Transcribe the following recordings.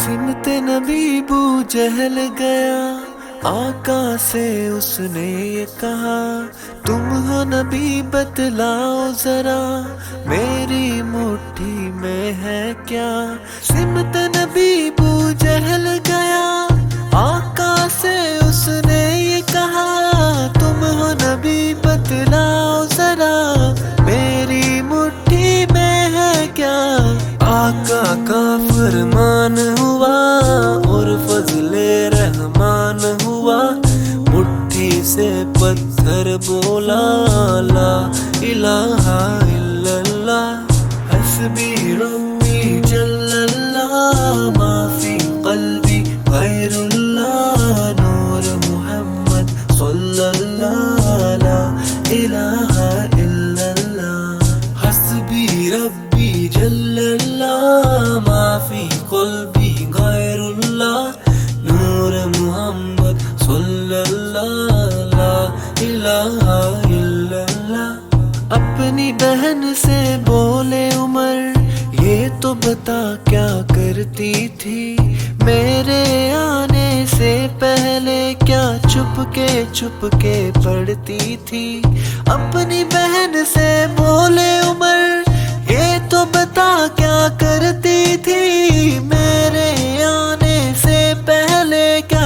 सिमत नबी बू जहल गया, आका से उसने ये कहा, तुम हो नबी बतलाओ जरा, मेरी मुट्ठी में है क्या। सिमत नबी बू जहल गया, आका से उसने ये कहा, तुम हो नबी बतलाओ जरा, मेरी मुट्ठी में है क्या। आका का फरमान हुआ और फजले रहमान हुआ, मुट्ठी से पत्थर बोला ला इलाहा इल्लल्लाह, हस्बी रब्बी जल्लल्लाह, माफी कल्बी गैरुल्लाह, नूर मुहम्मद सल्लल्लाह ला इलाहा इल्लल्लाह, हस्बी रब्बी जल्लल्लाह, माफी कल्बी गैरुल्लाह, नूर मुहम्मद सल्लल्लाह ला इलाहा इल्लल्लाह। अपनी बहन से बोले उमर, ये तो बता क्या करती थी, मेरे आने से पहले क्या चुपके पढ़ती थी। अपनी बहन से बोले उमर, ये तो बता क्या करती थी, मेरे आने से पहले क्या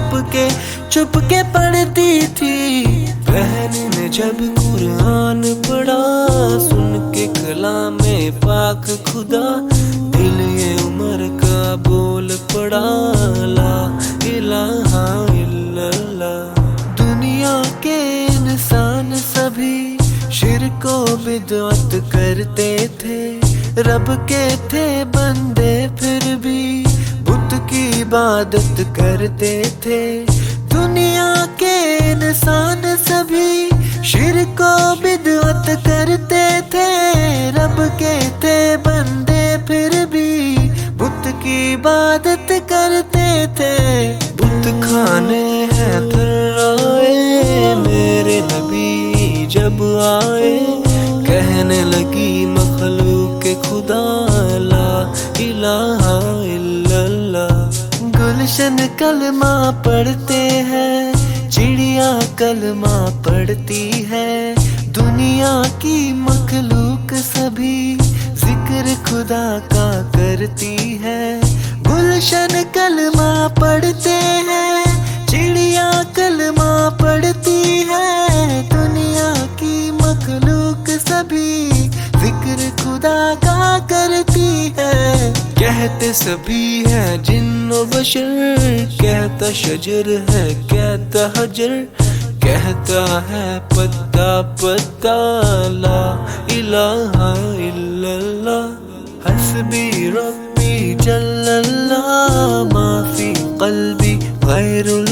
चुपके पढ़ती थी। बहन ने जब कुरान पढ़ा, सुन के कलामे पाक खुदा, दिल ये उमर का बोल पड़ा ला इलाहा इल्लल्लाह। दुनिया के इंसान सभी शिर्क व बिदअत करते थे, रब के थे बंदे फिर भी बुत की इबादत करते थे। दुनिया के इंसान सभी शिर्क व बिदअत करते थे, रब के थे बंदे फिर भी बुत की इबादत करते थे। बुत खाने हैं थर्राए, मेरे नबी जब आए, कहने लगी मखलूक खुदा ला इलाहा इल्लल्लाह। गुलशन कलमा पढ़ते हैं, चिड़िया कलमा पढ़ती है, दुनिया की मखलूक सभी जिक्र खुदा का करती है। गुलशन कलमा पढ़ते हैं, चिड़िया कलमा पढ़ती है, दुनिया की मखलूक सभी जिक्र खुदा का करती है। कहते सभी है जिन्नो बशर, कहता शजर है कहता हजर, कहता है पत्ता पत्ता ला इलाहा इल्लल्लाह, हस्बी रब्बी जल्लल्लाह, माफी कल्बी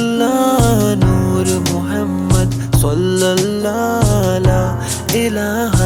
गैरुल्लाह, नूर मुहम्मद सल्लल्लाह ला इलाहा